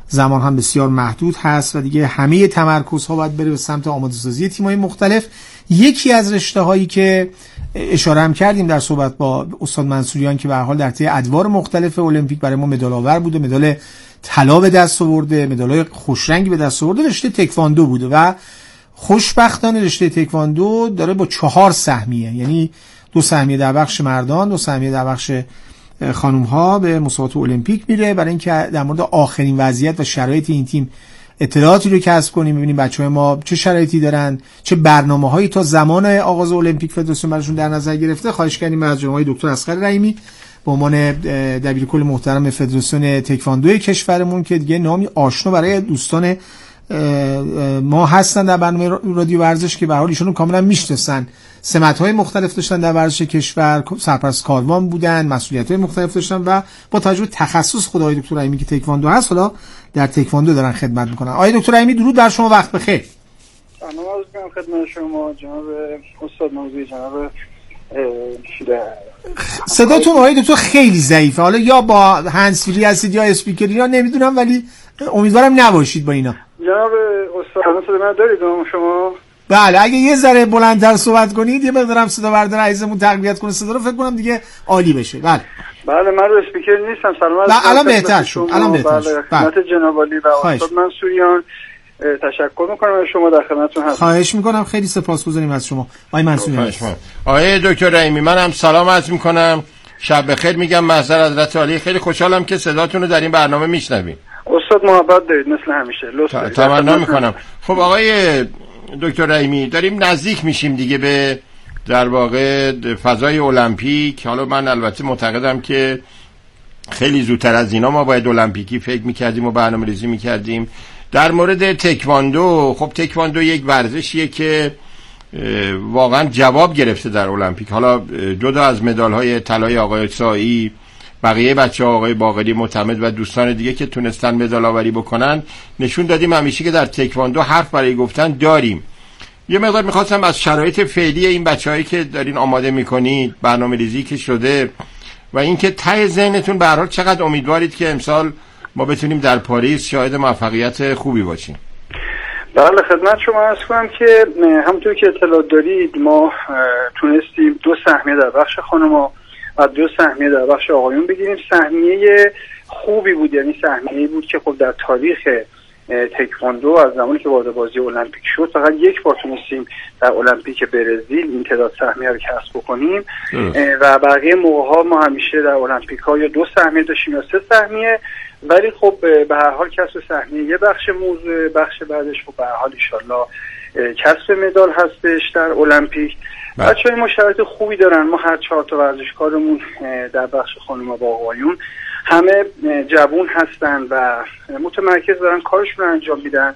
زمان هم بسیار محدود هست و دیگه همه تمرکزها باید بره به سمت آماده سازی تیم‌های مختلف. یکی از رشته‌هایی که اشاره هم کردیم در صحبت با استاد منصوریان که به هر حال در طی ادوار مختلف المپیک برای ما مدال آور بوده، مدال طلا به دست آورده، مدال‌های خوشرنگی به دست آورده، رشته تکواندو بوده و خوشبختانه رشته تکواندو داره با 4 سهمیه، یعنی 2 سهمیه در بخش مردان، 2 سهمیه در بخش خانوم‌ها به مسابقات المپیک میره، برای اینکه در مورد آخرین وضعیت و شرایط این تیم اطلاعاتی رو کسب کنیم، ببینیم بچه‌های ما چه شرایطی دارن، چه برنامه‌هایی تا زمان آغاز المپیک فدراسیون براشون در نظر گرفته. خواهش کردیم از جناب دکتر اصغر رحیمی به عنوان دبیرکل محترم فدراسیون تکواندو کشورمون که دیگه نامی آشنا برای دوستان ما هستن در برنامه رادیو ورزش که به هر حال ایشون کاملا میشناسن، سمت‌های مختلف داشتن در ورزش کشور، سرپرست کاروان بودن، مسئولیت‌های مختلف داشتن و با توجه به تخصص خود آقای دکتر رحیمی که تکواندو هست، حالا در تکواندو دارن خدمت میکنن. آقای دکتر رحیمی درود بر شما، وقت بخیر. سلام عرض می‌کنم خدمت شما جناب استاد موضوعی، جناب صداتون آقای دکتر خیلی ضعیفه، حالا یا با هندزفری هستید یا اسپیکری یا نمیدونم، ولی امیدوارم نباشید با اینا. جناب استاد صدا من دارید شما؟ بله، اگه یه ذره بلندتر صحبت کنید یه مقدارم صدا بردار عزیزمون تقویت کنه صدا رو، فکر کنم دیگه عالی بشه. بله بله، من رو اسپیکر نیستم. سلام. الان بهتر شد، الان بهتر شد. خدمت جناب عالی و استاد منصوریان تشکر میکنم از شما، در خدمتتون هستم. خواهش میکنم، خیلی سپاسگزاریم از شما آقای منصوریان. آقای دکتر رحیمی منم سلام عرض میکنم، شب بخیر میگم، محضر حضرت عالی. خیلی خوشحالم که صداتون رو در این برنامه میشنویم. استاد محبت دارید مثل همیشه، لطفا. تمنا میکنم. خب آقای دکتر رحیمی داریم نزدیک میشیم دیگه به در واقع فضای المپیک. حالا من البته معتقدم که خیلی زودتر از اینا ما باید المپیکی فکر میکردیم و برنامه‌ریزی میکردیم. در مورد تکواندو، خب تکواندو یک ورزشیه که واقعا جواب گرفته در المپیک. حالا جدا از مدال‌های طلای آقای سایی، بقیه بچه‌ها آقای باقری معتمد و دوستان دیگه که تونستن مدال آوری بکنن، نشون دادیم همیشه که در تکواندو حرف برای گفتن داریم. یه مقدار می‌خواستم از شرایط فعلی این بچه‌هایی که دارین آماده می‌کنید، برنامه‌ریزی که شده و اینکه ته ذهنتون به هر حال چقدر امیدوارید که امسال ما بتونیم در پاریس شاهد موفقیت خوبی باشیم. بله خدمت شما عرض کنم که همونطور که اطلاع دارید ما تونستیم 2 سهمیه در بخش خانم‌ها و 2 سهمیه در بخش آقایون بگیریم. سهمیه خوبی بود، یعنی سهمیه‌ای بود که خب در تاریخ تکواندو از زمانی که وارد بازی المپیک شد فقط یک بار تونستیم در المپیک برزیل این تعداد سهمیه رو کسب بکنیم و بقیه موقع‌ها ما همیشه در المپیک‌ها یا 2 سهمیه داشتیم یا 3 سهمیه، ولی خب به هر حال کسب سهمیه یه بخش موضوع، بخش بعدش خب به هر حال ان شاءالله کسب مدال هستش در المپیک. بچه‌ها ما شرایط خوبی دارن، ما هر 4 تا ورزشکارمون در بخش خانم‌ها و آقایون همه جوون هستن و متمرکز دارن کارشون رو انجام میدن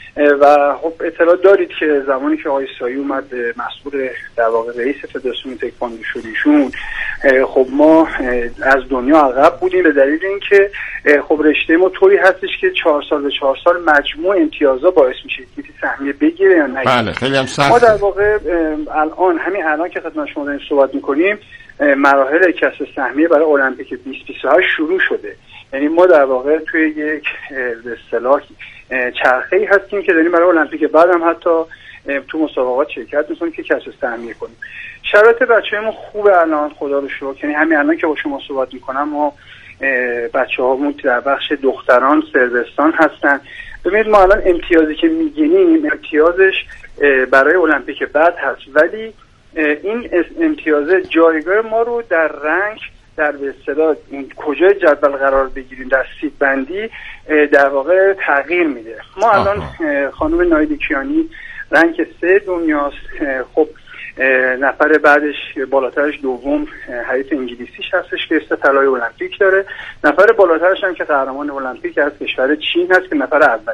و خب اطلاع دارید که زمانی که آقای سایی اومد مسئول در واقع رئیس فدراسیون تکواندو شد ایشون، خب ما از دنیا عقب بودیم به دلیل اینکه خب رشته ما طوری هستش که 4 سال به 4 سال مجموع امتیازا باعث میشه که سهمیه بگیره یا نگیره. بله خیلی هم سخت. ما در واقع همین الان که خدمت شما داریم صحبت میکنیم مراحل کسب سهمیه برای المپیک 2028 شروع شده، یعنی ما در واقع توی یک به اصطلاح چرخه‌ای هستیم که داریم برای المپیک بعد هم حتی تو مسابقات شرکت می‌کنیم که کسب سهمیه کنیم. شرایط بچه‌مون خوبه الان خدا رو شکر، یعنی همین الان که با شما صحبت می‌کنم ما بچه‌هامون در بخش دختران صربستان هستن. ببینید ما الان امتیازی که می‌گیریم امتیازش برای المپیک بعد هست، ولی این امتیاز جایگاه ما رو در رنگ در به اصطلاح کجای جدول قرار بگیریم در سید بندی در واقع تغییر میده. ما الان خانم نایدی کیانی رنگ 3 دنیاست، خب نفر بعدش بالاترش دوم حریف انگلیسیش هستش که 3 طلای المپیک داره، نفر بالاترش هم که قهرمان المپیک از کشور چین هست که نفر اول.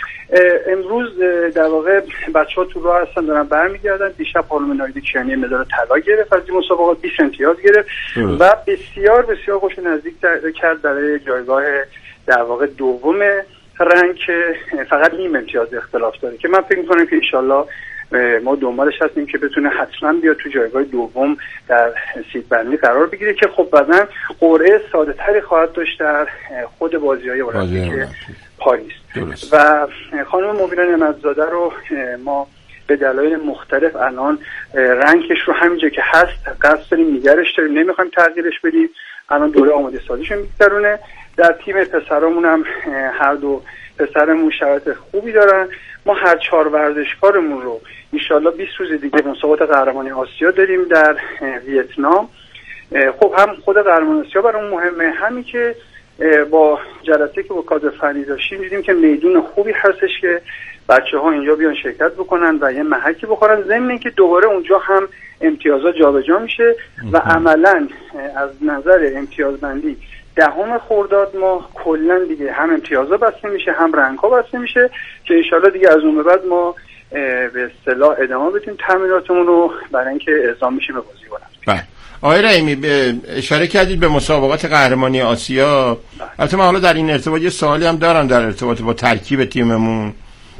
امروز در واقع بچه‌ها تو راه هستن دارن برمیگردن. دیشب خانم نایدی کیانی مدال طلا گرفت از این مسابقات، 20 امتیاز گرفت و بسیار بسیار خوش نزدیک کرد برای جایگاه در واقع دوم رنگ که فقط نیم امتیاز اختلاف داره که من فکر می‌کنم که ان شاءالله ما دنبالش هستیم که بتونه حتما بیاد تو جایگاه دوم در سید بندی قرار بگیره که خب بعداً قرعه ساده‌تری خواهد داشت در خود بازی‌های المپیک پاریس. درست. و خانم مبینا نعمت‌زاده رو ما به دلایل مختلف الان رنگش رو همینجا که هست قصد داریم نگرش داریم، نمیخوایم تغییرش بدیم. الان دوره آماده سازیشو میگذرونه. در تیم پسرامون هم هر دو پسرمون شرایط خوبی دارن. ما هر 4 ورزشکارمون رو انشالله 20 روز دیگه مسابقات قهرمانی آسیا داریم در ویتنام. خب هم خود قهرمانی آسیا برامون مهمه، همین که با جلسه که با کادر فنی داشتیم دیدیم که میدون خوبی هستش که بچه‌ها اینجا بیان شرکت بکنن و یه محکی بخورن، ضمن اینکه دوباره اونجا هم امتیازات جابجا میشه و عملاً از نظر امتیازبندی 10 خرداد ما کلا دیگه هم امتیازات بسته میشه هم رنگ‌ها بسته میشه که ان شاءالله دیگه از اون به بعد ما به اصطلاح ادامه بدیم تمریناتمون رو برای اینکه اعزام بشیم به بازیکنان. بله. آقای رحیمی اشاره کردید به مسابقات قهرمانی آسیا. البته من حالا در این ارتباط یه سوالی هم دارم در ارتباط با ترکیب تیممون.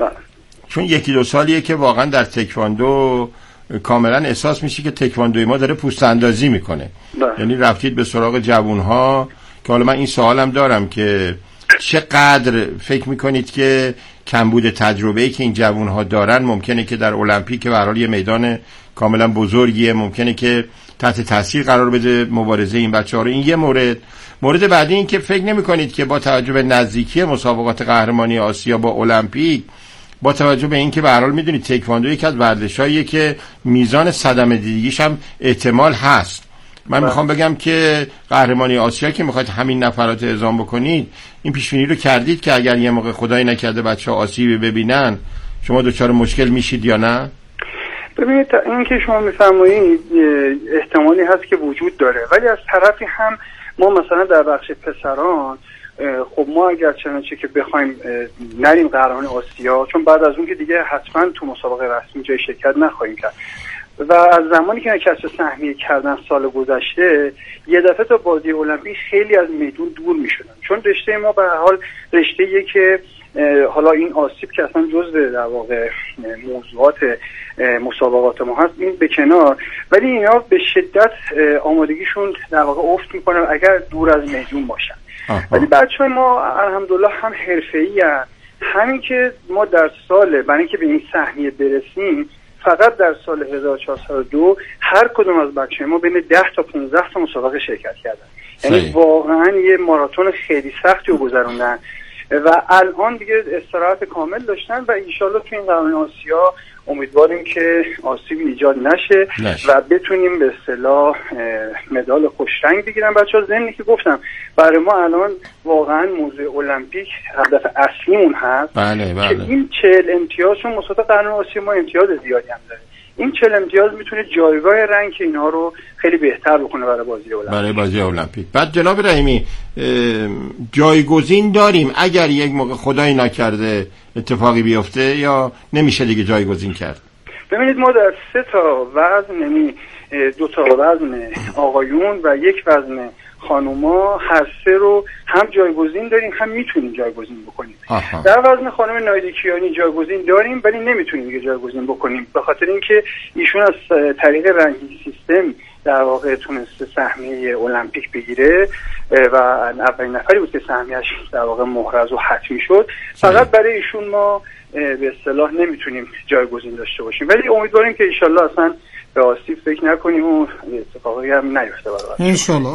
چون 1-2 سالیه که واقعا در تکواندو کاملا احساس میشه که تکواندوی ما داره پوست اندازی میکنه. یعنی رفتید به سراغ جوانها که حالا من این سوالم دارم که چقدر فکر میکنید که کمبود تجربه‌ای که این جوانها دارن ممکنه که در المپیک به هر حال یه میدان کاملا بزرگیه، ممکنه که تحت تاثیر قرار بده مبارزه این بچه‌ها رو. این یه مورد بعدی این که فکر نمی‌کنید که با توجه به نزدیکی مسابقات قهرمانی آسیا با المپیک، با توجه به اینکه به هر حال می‌دونید تکواندو یکی از ورزشاییه که میزان صدمه دیدگیش هم احتمال هست، من میخوام بگم که قهرمانی آسیا که میخواید همین نفرات اعزام بکنید، این پیشبینی رو کردید که اگر یه موقع خدای نکرده بچه‌ها آسیبی ببینن شما دچار مشکل میشید یا نه؟ ببینید این که شما میفرمایید احتمالی هست که وجود داره، ولی از طرفی هم ما مثلا در بخش پسران خب ما اگر چنانچه که بخوایم نریم قهرمانی آسیا، چون بعد از اون که دیگه حتما تو مسابقه رسمی جای شرکت نخواهیم کرد و از زمانی که کسب سهمیه کردن سال گذشته یه دفعه تا بازی المپیک خیلی از میدون دور میشدن، چون رشته ما به هر حال رشته‌ایه که حالا این آسیب که اصلا جزء در واقع موضوعات مسابقات ما هست این به کنار، ولی اینا به شدت آمادگیشون در واقع افت میکنن اگر دور از میدون باشن. ولی بچه‌های ما الحمدلله هم حرفه‌ای هستن، همین که ما در سال برای اینکه به این سهمیه برسیم فقط در سال 1402 هر کدوم از بچه‌های ما بین 10 تا 15 تا مسابقه شرکت کردن، یعنی واقعا یه ماراتون خیلی سختی رو گذروندن و الان دیگه استراحت کامل داشتن و انشالله تو این قهرمانی آسیا امیدواریم که آسیبی ایجاد نشه و بتونیم به اصطلاح مدال خوشرنگ بگیرن بچه‌ها. ضمنی که گفتم برای ما الان واقعا موضوع المپیک هدف اصلیمون هست. بله. که این 40 امتیاز چون مسابقه قهرمانی آسیا ما امتیاز زیادی هم داره، این 40 امتیاز میتونه جایگاه رنگ اینا رو خیلی بهتر بکنه برای بازی المپیک. بعد جناب رحیمی جایگزین داریم اگر یک موقع خدای نکرده اتفاقی بیفته یا نمیشه دیگه جایگزین کرد؟ ببینید ما در 3 تا وزن، یعنی 2 تا وزن آقایون و 1 وزن خانوما، هر 3 رو هم جایگزین داریم هم میتونیم جایگزین بکنیم. در وزن خانم نایدکیانی جایگزین داریم ولی نمیتونیم دیگه جایگزین بکنیم به خاطر اینکه ایشون از طریق رنگی سیستم در واقع تونسته سهمیه المپیک بگیره و اولین نفری بود که سهمیه‌اش در واقع محرز و حتمی شد. فقط برای ایشون ما به اصطلاح نمیتونیم جایگزین داشته باشیم، ولی امیدواریم که انشالله اصلا به آسیب فکر نکنیم و اتفاقی هم نیفته برای انشالله.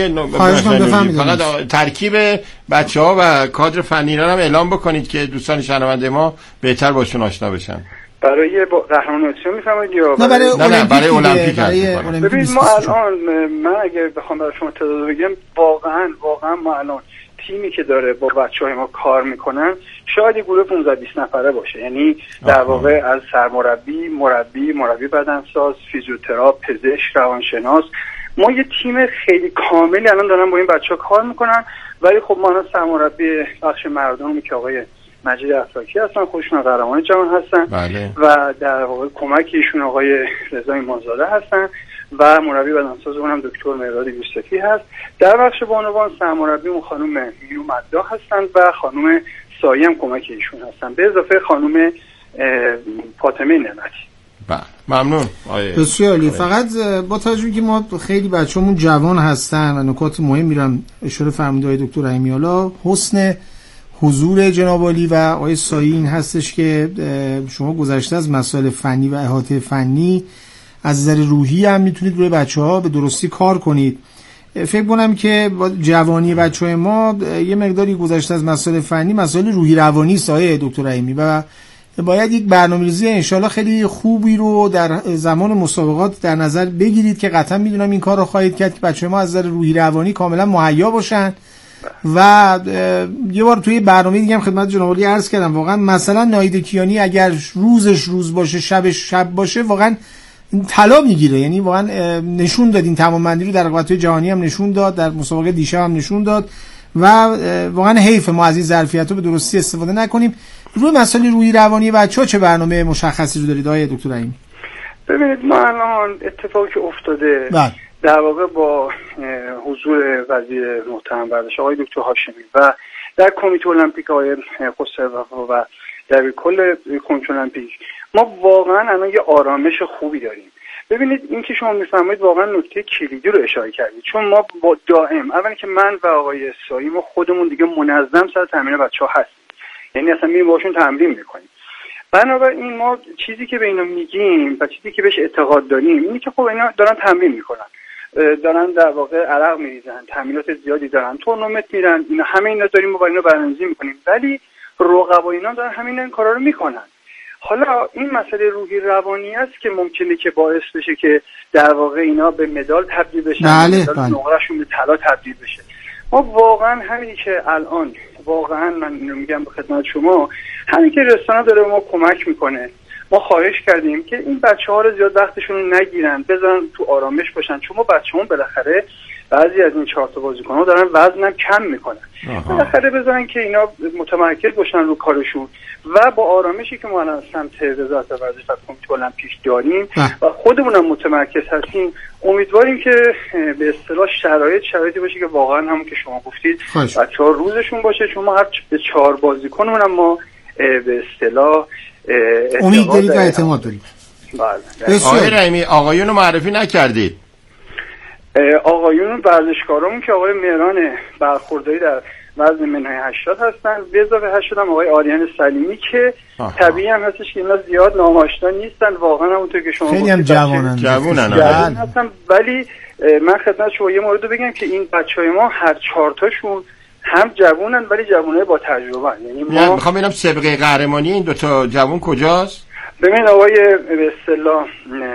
من فقط ترکیب بچه‌ها و کادر فنی را هم اعلام بکنید که دوستان شنونده ما بهتر باشون آشنا بشن. برای قهرمانی آسیا میفرمایید یا برای المپیک؟ ببینید ما الان من اگه بخوام برای شما تعداد بگم واقعا ما الان تیمی که داره با بچه‌های ما کار میکنن شاید یه گروه 15-20 نفره باشه، یعنی در واقع از سرمربی، مربی بدنساز، فیزیوتراپ، پزشک، روانشناس، ما یه تیم خیلی کاملی الان دارن با این بچه‌ها کار میکنن. ولی خب ما الان سرمربی بخش مردمی که آقای مجید افراکی هستن، خودشون قهرمان جهان هستن. بله. و در واقع کمک ایشون آقای رضا ایمانزاده هستن و مربی بدنساز اونم دکتر مهراد یوسفی هست. در بخش بانوان سرمربی اون خانم میو مدا هستن و خانم سایه هم کمک ایشون هستن به اضافه خانم فاطمه نعمتی. بله ممنون. بسیار عالی. فقط با توجه که ما خیلی بچه‌مون جوان هستن و نکات مهمی رو اشاره فرموده های دکتر رحیمی، حالا حسن حضور جناب عالی و آقای سایی این هستش که شما گذشته از مسائل فنی و احاطه فنی از نظر روحی هم میتونید روی بچه‌ها به درستی کار کنید. فکر کنم که با جوانی بچه‌های ما یه مقداری گذشته از مسائل فنی، مسائل روحی روانی است آقای دکتر رحیمی، و باید یک برنامه‌ریزی انشالله خیلی خوبی رو در زمان مسابقات در نظر بگیرید که قطعا میدونم این کار رو خواهید کرد که بچه‌های ما از نظر روحی روانی کاملا مهیا باشن. و یه بار توی برنامه دیگه هم خدمت جناب عالی عرض کردم، واقعا مثلا ناهید کیانی اگر روزش روز باشه شبش شب باشه واقعا طلا میگیره. یعنی واقعا نشون داد این توانمندی رو در رقابت‌های جهانی هم نشون داد، در مسابقه دیشب هم نشون داد و واقعا حیف ما از این ظرفیت‌ها به درستی استفاده نکنیم. روی مسائل روحی روانی بچه‌ها چه برنامه مشخصی رو دارید آقای دکتر رحیمی؟ ببینید ما الان اتفاقی که افتاده در واقع با حضور وزیر محترم ورزش آقای دکتر هاشمی و در کمیته المپیک آقای خسرو و در کل کمیته المپیک ما واقعا الان یه آرامش خوبی داریم. ببینید این که شما میفرمایید واقعا نکته کلیدی رو اشاره کردید، چون ما با دائم اولی که من و آقای سایی ما خودمون دیگه منظم سر تمرین بچه‌ها هستیم، یعنی اصلا میریم باشون تمرین میکنیم. بنابراین ما چیزی که به اینا میگیم و چیزی که بهش اعتقاد داریم اینه که خب اینا دارن تمرین میکنن، دارن در واقع عرق میریزن، تمرینات زیادی دارن، تورنمنت میرن، اینا همه اینا داریم ما با اینا برنامه‌ریزی میکنیم، ولی رقبا اینا دارن همین این کارا رو میکنن. حالا این مسئله روحی روانی است که ممکنه که باعث بشه که در واقع اینا به مدال تبدیل بشن، نقرهشون به طلا تبدیل بشه. ما واقعا همینی که الان واقعا من اینو میگم به خدمت شما، همین که رسانه داره ما کمک میکنه، ما خواهش کردیم که این بچه‌ها رو زیاد وقتشون رو نگیرن، بذارن تو آرامش باشن، چون ما بچه‌مون بالاخره بعضی از این 4 تا بازیکن‌ها دارن وزنم کم میکنن، بالاخره بذارن که اینا متمرکز باشن رو کارشون و با آرامشی که ما الان سمت وزارت ورزش و کمیته المپیک داریم و خودمون هم متمرکز هستیم، امیدواریم که به اصطلاح شرایطی باشه که واقعا همون که شما گفتید بچه‌ها روزشون باشه، چون ما هر به 4 بازیکنمون هم ما به اصطلاح امید دارید و اعتماد دارید. بله. آقای رحیمی آقایون رو معرفی نکردید؟ آقایون ورزشکارامون که آقای مهران برخورداری در وزن منهای 80 هستن، به اضافه 80 هم آقای آریان سلیمی که طبیعی هم هستش که اینا زیاد نامآشنا نیستن، واقعا همونطور که شما خیلی هم جوانن هستن. ولی من خدمت شما یه مورد بگم که این بچهای ما هر 4 تاشون هم جوانن ولی جوانای با تجربه. یعنی ما میخوام ببینم سابقه قهرمانی این 2 تا جوان کجاست؟ ببین آقای به اصطلاح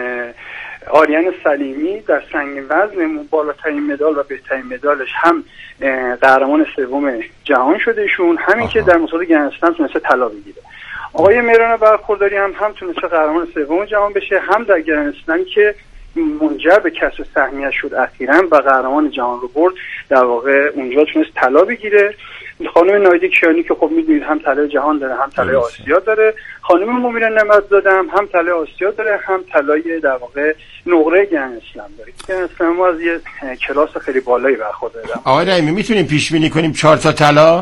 آریان سلیمی در سنگین وزن بالاترین مدال و بهترین مدالش هم قهرمان 3 جهان شده ایشون، همین که در مسابقه گرند اسلم تونسته طلا بگیره. آقای مهران برخورداری هم تونسته قهرمان 3 جهان بشه، هم در گرند اسلم که منجر به کسب سهمیه شد اخیراً و قهرمان جهان رو برد، در واقع اونجا تونست طلا بگیره. خانم ناهید کیانی که خب میدونید هم طلای جهان داره هم طلای آسیا داره، خانم مؤمنه نعمت‌زاده هم طلای آسیا داره هم طلای در واقع نقره گرند اسلم داره. گرند اسلم ما از یه کلاس خیلی بالایی برخورداره. آقای رحیمی میتونیم پیش بینی کنیم 4 تا طلا؟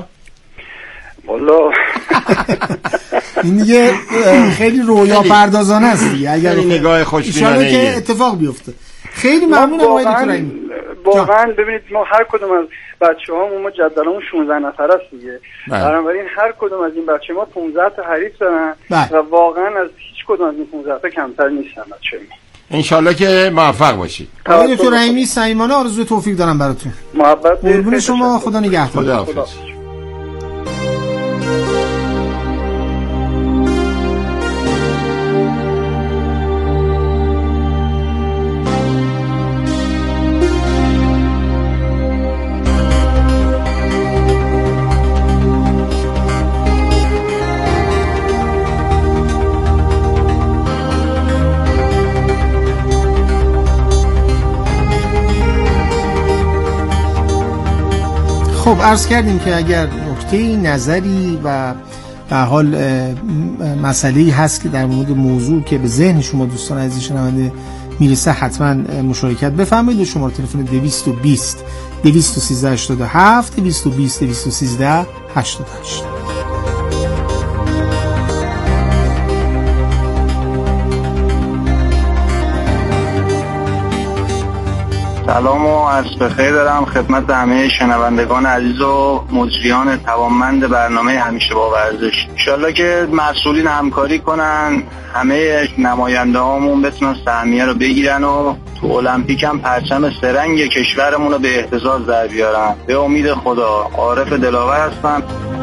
والا این دیگه خیلی رویا پردازانه است دیگه، اگر نگاه خوشبینانه که اتفاق بیفته. خیلی ممنونم آقای دکتر رحیمی. واقعا ببینید ما هر کدوم از بچه‌هامون ما جدولمون 16 نفر است دیگه، بنابراین هر کدوم از این بچه‌ها 15 تا حریف دارن و واقعا از هیچ کدوم از این 15 تا کمتر نیستن بچه‌ها. انشالله که موفق باشید. آقای دکتر رحیمی صمیمانه آرزوی توفیق دارم براتون. محبت قربون شما، خدا نگهدار. خداحافظ. خب عرض کردیم که اگر نکته نظری و به حال مسئله‌ای هست که در مورد موضوع که به ذهن شما دوستان عزیز شنونده میرسه حتما مشارکت بفرمایید. شماره تلفن 220 213 87 220 213 88. سلام و عرض بخیر دارم خدمت همه شنوندگان عزیز و مجریان توانمند برنامه همیشه با ورزش. انشالله که مسئولین همکاری کنن، همه نماینده هامون بتونن سهمیه رو بگیرن و تو المپیک هم پرچم سرنگ کشورمون رو به اهتزاز در بیارن. به امید خدا. عارف دلاور هستم.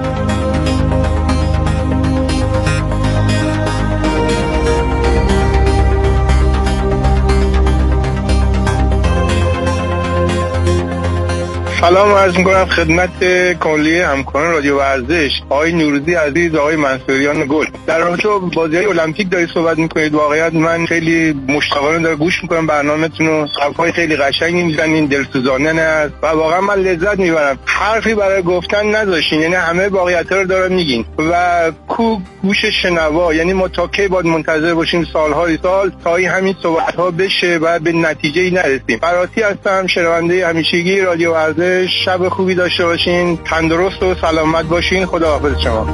سلام عرض می‌کنم خدمت کلی همکاران رادیو ورزش، آقای نوروزی عزیز، آقای منصوریان گل. در رابطه با بازی‌های المپیک دارید صحبت می‌کنید. واقعیت من خیلی مشتاقانه دارم گوش می‌کنم برنامه‌تون رو. حرفای خیلی قشنگی می‌زنین، دلسوزانه است و واقعا من لذت می‌برم. حرفی برای گفتن نداشتین، یعنی همه واقعیت‌ها رو دارن میگین و گوش شنوا. یعنی ما تا کی باید منتظر باشیم سال‌های سال تا این همین صحبت‌ها بشه و به نتیجه‌ای نرسیم. فراتی هستم، شنونده همیشگی رادیو ورزش. شب خوبی داشته باشین، تندرست و سلامت باشین. خداحافظ شما.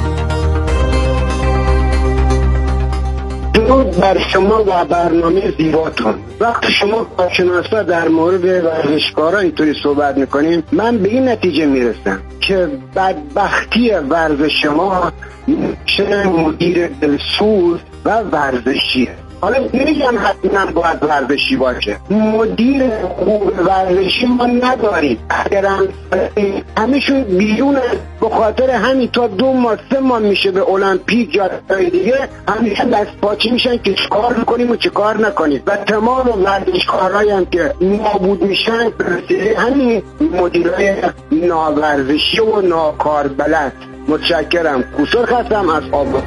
درود بر شما و برنامه زیباتون. وقتی شما کارشناسا در مورد ورزشکارا اینطوری صحبت میکنیم، من به این نتیجه میرسم که بدبختی ورزش ما چه مدیر دلسوز و ورزشیه. حالا نمیگم حتما باید ورزشی باشه، مدیر خوب ورزشی ما نداریم. اگرم همشون بیرون به خاطر همین تا 2 ماه 3 ماه میشه به المپیک یا دیگه همیشه دست پاچی میشن که چیکار میکنیم و چیکار نکنیم و تمام ورزشکارایی هم که نابود میشن همین مدیرای ناورزشی و ناکاربلد. متشکرم. کوسر هستم از آباد.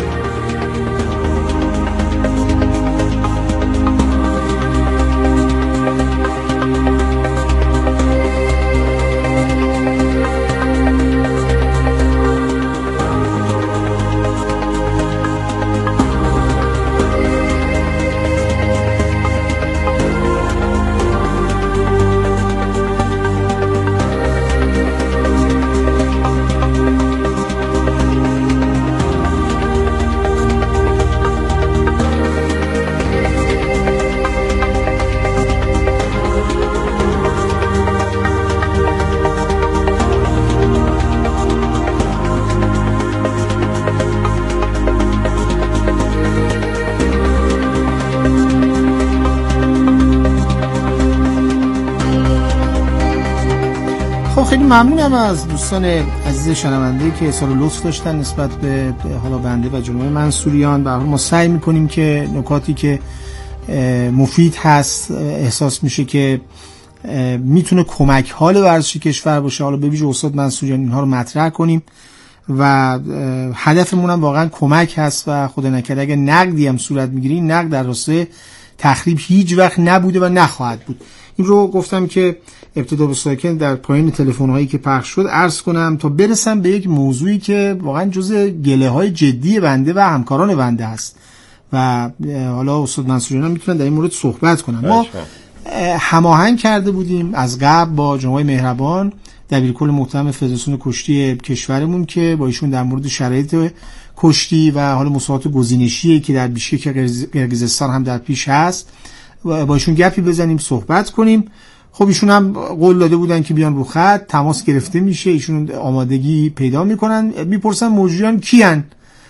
خیلی ممنونم از دوستان عزیز شنونده که اظهار لطف داشتن نسبت به حالا بنده و جناب منصوریان. به هر حال ما سعی میکنیم که نکاتی که مفید هست احساس میشه که میتونه کمک حال ورزش کشور باشه، حالا به ویژه استاد منصوریان اینها رو مطرح کنیم و هدفمون هم واقعا کمک هست و خدا نکرده اگه نقدی هم صورت میگیره این نقد در راستای تخریب هیچ وقت نبوده و نخواهد بود. این رو گفتم که ابتدا به ساکن در پایین تلفن‌هایی که پخش شد عرض کنم تا برسم به یک موضوعی که واقعا جزء گله‌های جدی بنده و همکاران بنده است و حالا استاد منصوریان میتونن در این مورد صحبت کنن. ما هماهنگ کرده بودیم از قبل با جناب مهربان دبیرکل محترم فدراسیون کشتی کشورمون که با ایشون در مورد شرایط کشتی و حالا مسابقات گزینشی که در بیشکک قرقیزستان هم در پیش هست با ایشون گپی بزنیم، صحبت کنیم. خب ایشون هم قول داده بودن که بیان رو خط، تماس گرفته میشه، ایشون آمادگی پیدا میکنن، میپرسن مجریان کیان؟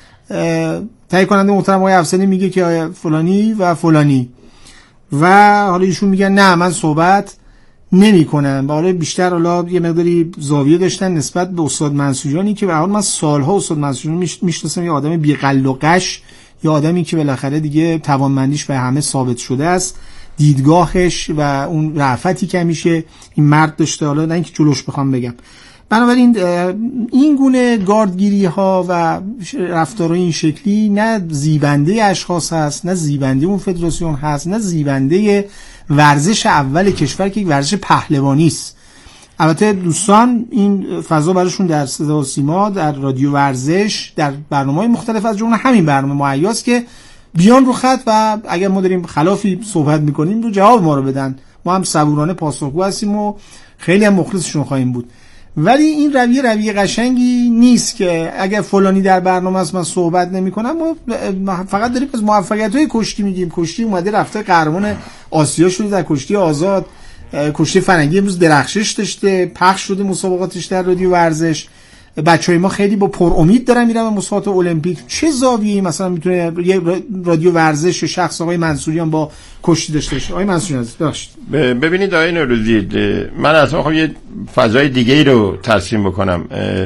تایید کننده محترم آقای افسری میگه که فلانی و فلانی و حالا ایشون میگن نه من صحبت نمیکنم. و حالا بیشتر حالا یه مقداری زاویه داشتن نسبت به استاد منصوریانی که به هر حال من سالها استاد منصوریان میشناسم، یه آدم بی‌قل و قش، یه آدمی که بالاخره دیگه توانمندیش به همه ثابت شده است، دیدگاهش و اون رأفتی که همیشه این مرد داشته، حالا نه اینکه جلوش بخوام بگم. بنابراین این گونه گاردگیری ها و رفتارهای این شکلی نه زیبنده اشخاص هست، نه زیبنده اون فدراسیون هست، نه زیبنده ورزش اول کشور که یک ورزش پهلوانی است. البته دوستان این فضا براشون در صدا و سیما، در رادیو ورزش، در برنامه‌های مختلف از جمله همین برنامه مهیاست که بیان رو خط و اگر ما داریم خلافی صحبت میکنیم رو جواب ما رو بدن. ما هم صبورانه پاسخگو هستیم و خیلی هم مخلصشون خواهیم بود. ولی این رویه قشنگی نیست که اگر فلانی در برنامه است من صحبت نمی‌کنم. ما فقط داریم از موفقیت‌های کشتی میگیم. کشتی اومده رفته قهرمان آسیا شده در کشتی آزاد کشتی فرنگی امروز درخشش داشته، پخش شده مسابقاتش در رادیو ورزش. بچهای ما خیلی با پر امید دارن میرن به مسابقات المپیک. چه زاویه‌ای مثلا میتونه یه رادیو ورزش شخص آقای منصوریان با کشتی داشته باشه؟ آقای منصوریان ببخشید. ببینید آقای نوروزی، من اصلا میخوام یه فضای دیگه‌ای رو ترسیم بکنم.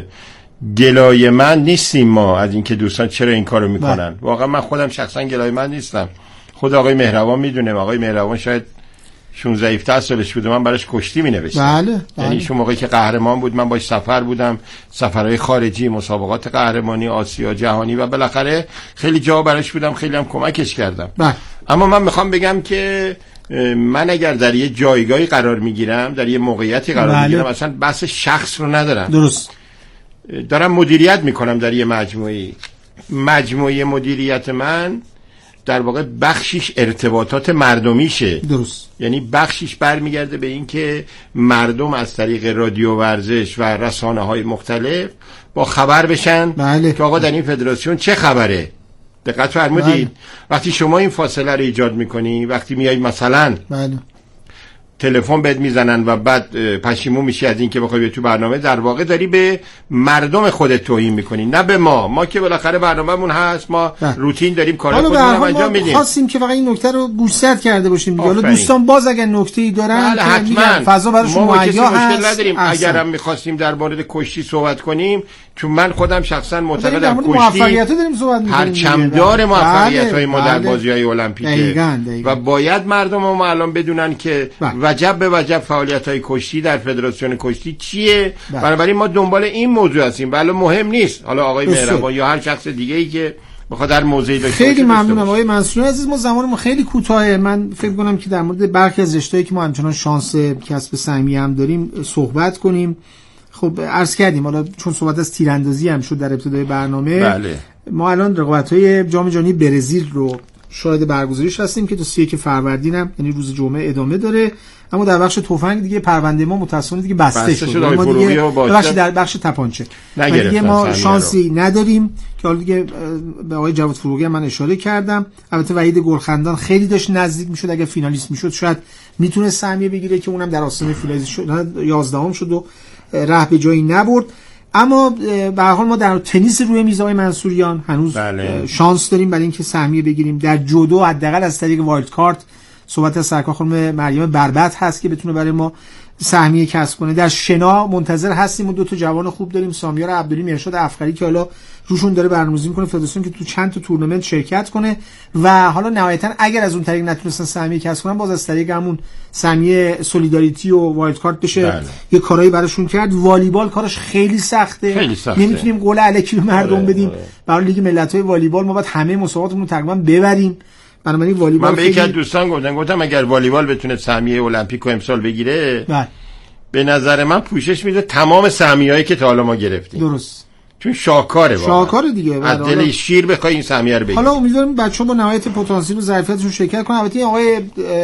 گلایه من نیستیم ما از اینکه دوستان چرا این کارو میکنن. واقعا من خودم شخصا گلایه من نیستم. خود آقای مهربان میدونه. آقای مهربان شاید 16-17 سالش بوده، من براش کشتی مینوشتم. بله. یعنی شون موقعی که قهرمان بود من باش سفر بودم، سفرهای خارجی، مسابقات قهرمانی آسیا، جهانی و بالاخره خیلی جا براش بودم، خیلی هم کمکش کردم. بله. اما من میخوام بگم که من اگر در یه جایگاهی قرار میگیرم، در یه موقعیتی قرار میگیرم، اصلا بحث شخص رو ندارم. درست. دارم مدیریت میکنم در یه مجموعه مدیریت من در واقع بخشیش ارتباطات مردمیشه. درست. یعنی بخشیش برمیگرده به این که مردم از طریق رادیو ورزش و رسانه‌های مختلف با خبر بشن. بله. که آقا در این فدراسیون چه خبره. دقت فرمودید؟ بله. وقتی شما این فاصله رو ایجاد میکنی، وقتی میای مثلا بله. تلفن بهت میزنن و بعد پشیمون میشی از این که بخوای تو برنامه، در واقع داری به مردم خودت توهین میکنی، نه به ما که بالاخره برنامه‌مون هست، ما روتین داریم کار خودمون رو انجام میدیم. خواستیم که فقط این نکته رو گوشزد کرده باشیم. حالا دوستان باز اگر نکته‌ای دارن که میگن فضا براشون مهیا هست. نداریم. اگرم می‌خواستیم در مورد کشتی صحبت کنیم، چون من خودم شخصا معتقدم کشتی موفقیت‌ها داریم صحبت می‌کنیم، پرچمدار موفقیت‌های ما در بازی‌های المپیکه و باید مردم ما الان بدونن که وجب به وجب فعالیت‌های کشتی در فدراسیون کشتی چیه. بنابراین ما دنبال این موضوع هستیم. ولی مهم نیست حالا آقای مهربان یا هر شخص دیگه‌ای که بخواد در موضعی داشته باشه. خیلی ممنونم آقای منصوری عزیز. ما زمانمون خیلی کوتاهه. من فکر کنم که در مورد برخی از رشته‌ای که ما همچنان شانس کسب سهمیه هم داریم صحبت کنیم. خب عرض کردیم حالا چون صحبت از تیراندازی هم شد در ابتدای برنامه. بله. ما الان رقابت‌های جام جهانی برزیل رو شاهد برگزاریش هستیم که تا 31 فروردین هم یعنی روز جمعه ادامه داره. اما در بخش تفنگ دیگه پرونده ما متأسفانه دیگه بسته شد. ما دیگه در بخش تپانچه دیگه ما شانسی نداریم که حالا دیگه به آقای جواد فروغی من اشاره کردم. البته وحید گلخندان خیلی داشت نزدیک میشد، اگه فینالیست میشد شاید میتونه سهمیه بگیره که اونم در آستانه فینالیست شد، 11ام شد و راه به جایی نبرد. اما به هر حال ما در تنیس روی میز آقای منصوریان هنوز شانس داریم برای اینکه سهمیه بگیریم. در جودو حداقل از طریق وایلد کارت صحبت از سرکار خانم مریم بربط هست که بتونه برای ما سهمیه کسب کنه. در شنا منتظر هستیم و دو تا جوان خوب داریم، سامیار عبدالی، مرشاد افخری که حالا روشون داره برنامه‌ریزی میکنه فدراسیون که تو چند تا تورنمنت شرکت کنه و حالا نهایتا اگر از اون طریق نتونستن سهمیه کسب کنن باز از طریق همون سهمیه سولیداریتی و وایلد کارت بشه یه کارایی براشون کرد. والیبال کارش خیلی سخته. نمیتونیم قول الکی به مردم بدیم. برای لیگ ملت‌های والیبال ما باید همه مسابقاتمون رو تقریبا ببریم. بنابراین والیبال من به یکی از دوستان گفتم اگر والیبال بتونه سهمیه المپیکو امسال بگیره به نظر من پوشش میده تمام سهمیه‌هایی که تا حالا ما گرفتیم. درست. چون شاهکاره واقعا. شاهکاره دیگه. از دل شیر بخوای این سهمیه رو بگیری. حالا امیدوارم بچه‌ها با نهایت پتانسیل و ظرفیتشون شرکت کنن. البته این آقای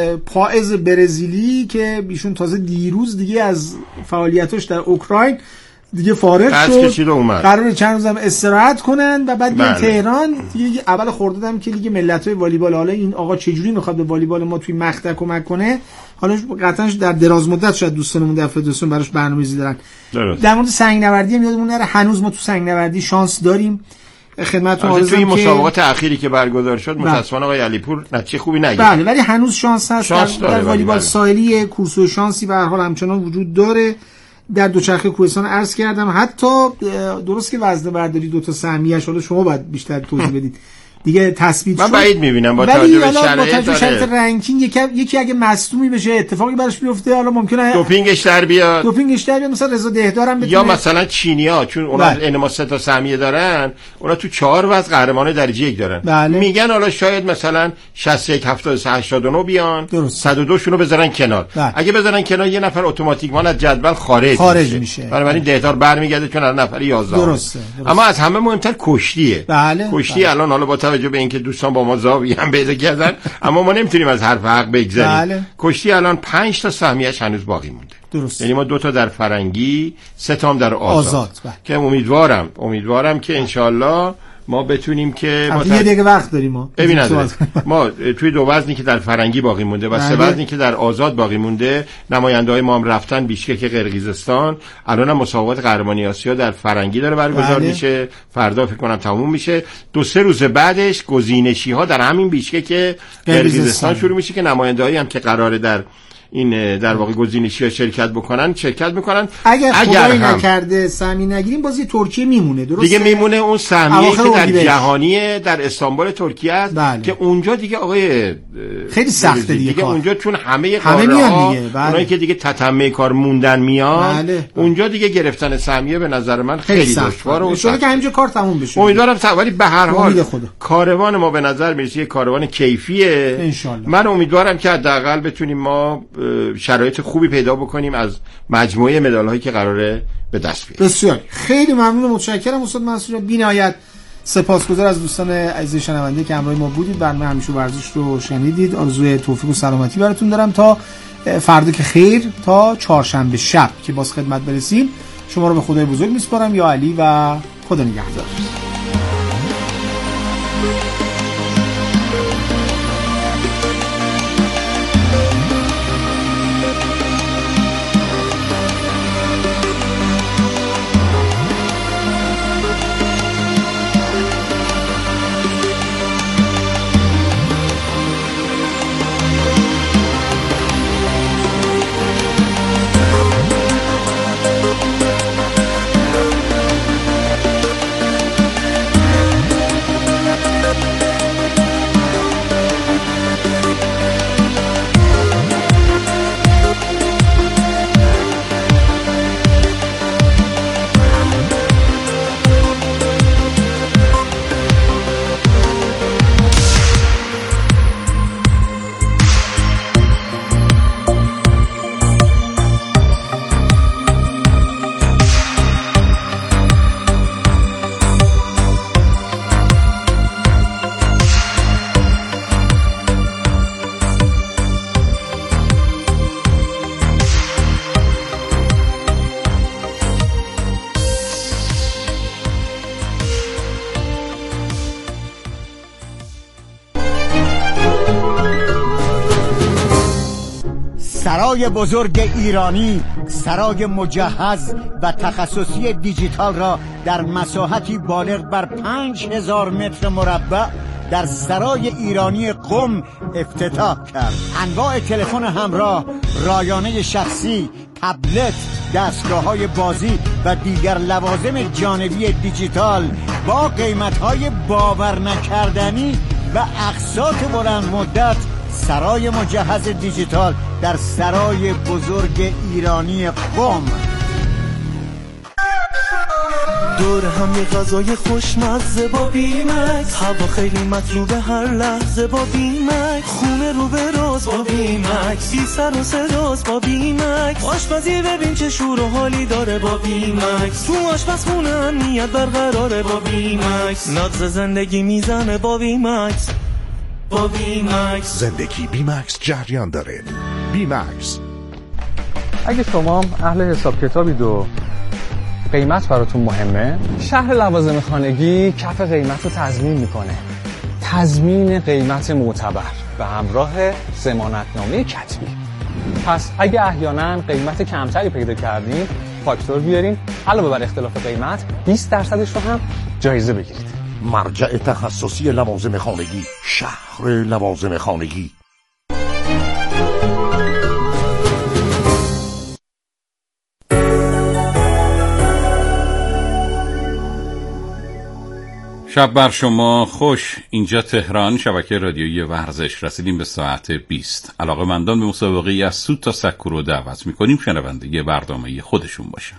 پائز برزیلی که ایشون تازه دیروز دیگه از فعالیتاش در اوکراین دیگه فارغ شد، قراره چند روزم استراحت کنن و بعد بیان تهران دیگه. اول خردادم که لیگ ملت‌های والیبال، حالا این آقا چجوری میخواد به والیبال ما توی مقطع کمک کنه، حالا قطعاً در دراز مدت شاید دوستانمون در فدراسیون براش برنامه‌ریزی دارن. در مورد سنگ نوردی هم یادمون نره هنوز ما تو سنگ نوردی شانس داریم. خدمتتون عرض توی مسابقات اخیری که برگزار شد متأسفانه آقای علیپور نتیجه خوبی نگرفت. بله ولی هنوز شانس هست. در والیبال ساحلی کورسو شانسی به هر حال همچنان وجود داره. در دوچرخه کوهستان عرض کردم حتی درست که وزنه برداری دو تا سهمیه‌اش حالا شما باید بیشتر توضیح بدید دیگه تثبیت شد. من بعید می‌بینم با توجه به شرایط رنکینگ یکی اگه مصدومی بشه اتفاقی براش بیفته، حالا ممکنه دوپینگش در بیاد مثلا رضا دهدارم بتونه، یا مثلا چینی‌ها چون اونا انما 3 تا سهمیه دارن، اونا تو 4 وزن قهرمان درجه 1 دارن. میگن حالا شاید مثلا 61 73 89 بیان 102 شونو بذارن کنار. اگه بذارن کنار یه نفر اتوماتیکمان از جدول خارج میشه. بنابراین دهدار برمیگرده چون الان نفر 11. درسته. اما از همه مهمتر کشتیه. کشتی الان حالا با توجه به اینکه دوستان با ما زاویه هم پیدا کردن اما ما نمیتونیم از حرف حق بگذریم. کشتی الان 5 تا سهمیه‌اش هنوز باقی مونده. درست. یعنی ما 2 تا در فرنگی، 3 تا هم در آزاد. که امیدوارم که انشالله ما بتونیم که یه دیگه وقت داریم ما ما توی 2 وزنی که در فرنگی باقی مونده و 3 وزنی که در آزاد باقی مونده، نماینده‌های ما هم رفتن بیشکک قرقیزستان. الان هم مسابقات قهرمانی آسیا در فرنگی داره برگزار میشه، فردا فکر کنم تموم میشه. 2-3 روز بعدش گزینشی‌ها در همین بیشکک قرقیزستان شروع میشه که نماینده‌هایی هم که قراره در این در واقع گزینشی‌ها شرکت میکنن. اگر نکرده سهمی نگیریم بازی ترکیه میمونه، درسته؟ دیگه میمونه اون سهمیه که در جهانی در استانبول ترکیه است. که اونجا دیگه آقای خیلی سخته دیگه اونجا چون همه کارها اونایی که دیگه تتمه کار موندن میان، اونجا دیگه گرفتن سهمیه به نظر من خیلی دشواره و شده که همینجا کار تموم بشه. امیدوارم ولی به هر حال کاروان ما به نظر میرسه یه کاروان کیفیه. انشالله. من امیدوارم که حداقل بتونیم ما شرایط خوبی پیدا بکنیم از مجموعه مدال‌هایی که قراره به دست بیاریم. بسیار خیلی ممنون و متشکرم استاد منصوری. بی‌نهایت سپاسگزار از دوستان عزیز شنونده که همراه ما بودید. برنامه همیشه ورزش رو شنیدید. آرزوی توفیق و سلامتی براتون دارم تا فردا که خیر، تا چهارشنبه شب که باز خدمت برسیم. شما رو به خدای بزرگ میسپارم. یا علی و خدا نگهدار. سرای بزرگ ایرانی، سرای مجهز و تخصصی دیجیتال را در مساحتی بالغ بر 5000 متر مربع در سرای ایرانی قم افتتاح کرد. انواع تلفن همراه، رایانه شخصی، تبلت، دستگاه‌های بازی و دیگر لوازم جانبی دیجیتال با قیمت‌های باور نکردنی و اقساط بلند مدت. سرای مجهز دیجیتال در سرای بزرگ ایرانی قم. دور هم یه غذای خوشمزه با بیمکس، هوا خیلی مطلوبه هر لحظه با بیمکس، خونه رو به راز با بیمکس، بی سر و صداست با بیمکس، آشپزی ببین چه شور و حالی داره با بیمکس، تو آشپزخونه امنیت برقراره با بیمکس، نبض زندگی میزنه با بیمکس. با بیمکس زندگی بیمکس جریان داره. بیمکس. اگه شما اهل حساب کتابید و قیمت براتون مهمه، شهر لوازم خانگی کف قیمت رو تضمین میکنه. تضمین قیمت معتبر به همراه ضمانتنامه کتبی. پس اگه احیانا قیمت کمتری پیدا کردین، فاکتور بیارین، علاوه بر اختلاف قیمت 20% رو هم جایزه بگیرید. مرجع تخصصی لوازم خانگی، شهر لوازم خانگی. شب بر شما خوش. اینجا تهران، شبکه رادیویی ورزش. رسیدیم به ساعت 20. علاقه‌مندان به مسابقه از سود تا سکو رو دعوت می‌کنیم شنونده برنامه خودشون باشن.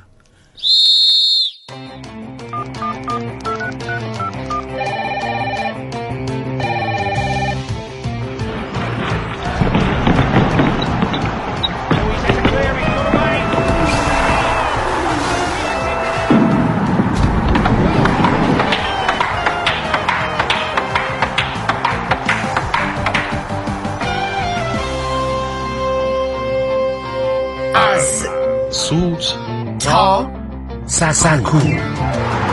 سود تا سکو.